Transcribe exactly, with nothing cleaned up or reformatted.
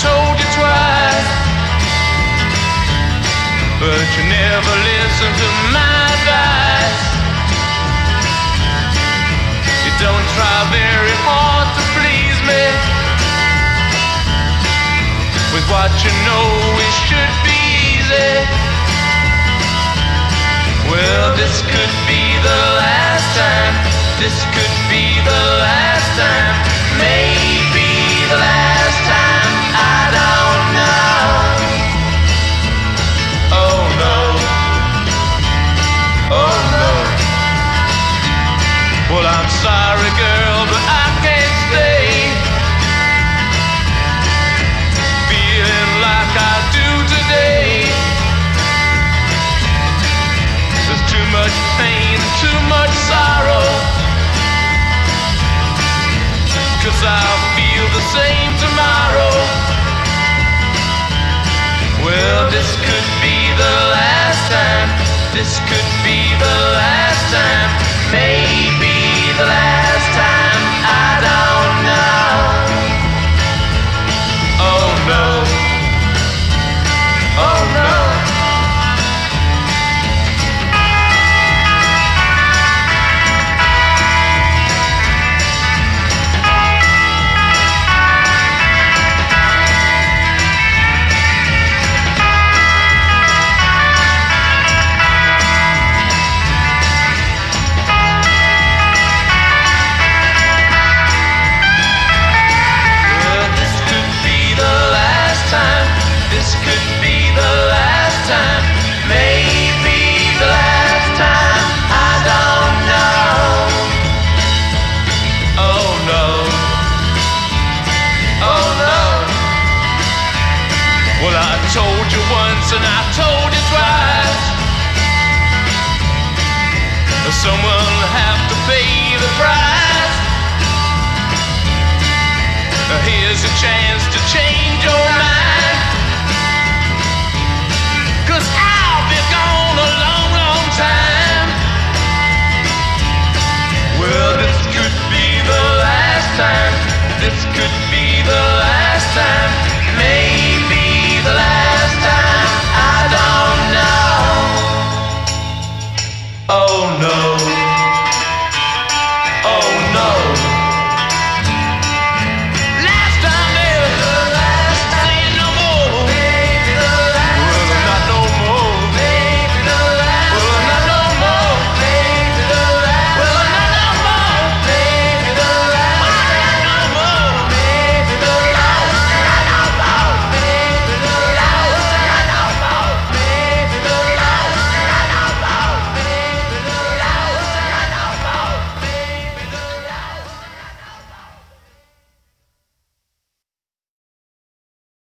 told you twice, but you never listened to my advice. You don't try very hard to please me with what you know it should be easy. Well, this could be the last time. This could be the last time. Maybe the last time. I don't know. Oh no. Oh no. Well, I'm sorry, girl, but I can't stay feeling like I do today. There's too much pain, too much sorrow, 'cause I'll feel the same tomorrow. Well, this could be the last time. This could be the last time. Maybe the last time. I don't know. Oh no. Oh no. This could be the last time, maybe the last time. I don't know. Oh no. Oh no. Well, I told you once and I told you twice. Someone will have to pay the price. Here's a chance to change your mind.